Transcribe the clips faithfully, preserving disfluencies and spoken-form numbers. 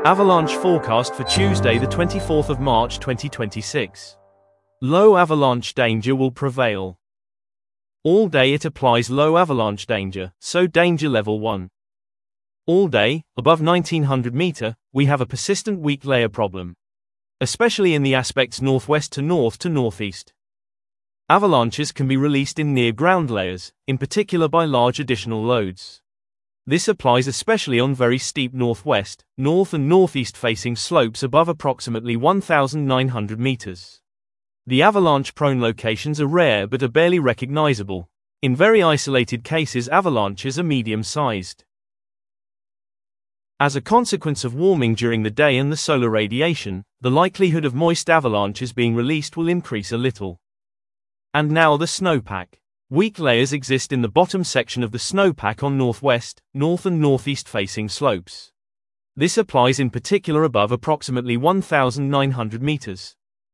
Avalanche forecast for Tuesday the twenty-fourth of March twenty twenty-six. Low avalanche danger will prevail. All day it applies low avalanche danger, so danger level one. All day, above nineteen hundred meter, we have a persistent weak layer problem, especially in the aspects northwest to north to northeast. Avalanches can be released in near-ground layers, in particular by large additional loads. This applies especially on very steep northwest, north and northeast-facing slopes above approximately one thousand nine hundred meters. The avalanche-prone locations are rare but are barely recognizable. In very isolated cases, avalanches are medium-sized. As a consequence of warming during the day and the solar radiation, the likelihood of moist avalanches being released will increase a little. And now the snowpack. Weak layers exist in the bottom section of the snowpack on northwest, north and northeast-facing slopes. This applies in particular above approximately one thousand nine hundred meters.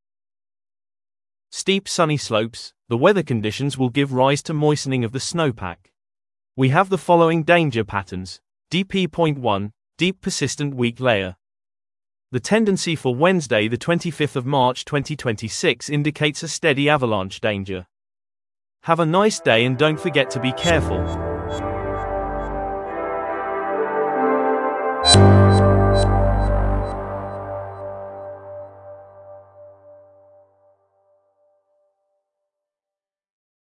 Steep sunny slopes, the weather conditions will give rise to moistening of the snowpack. We have the following danger patterns. D P one, deep persistent weak layer. The tendency for Wednesday the twenty-fifth of March twenty twenty-six indicates a steady avalanche danger. Have a nice day and don't forget to be careful.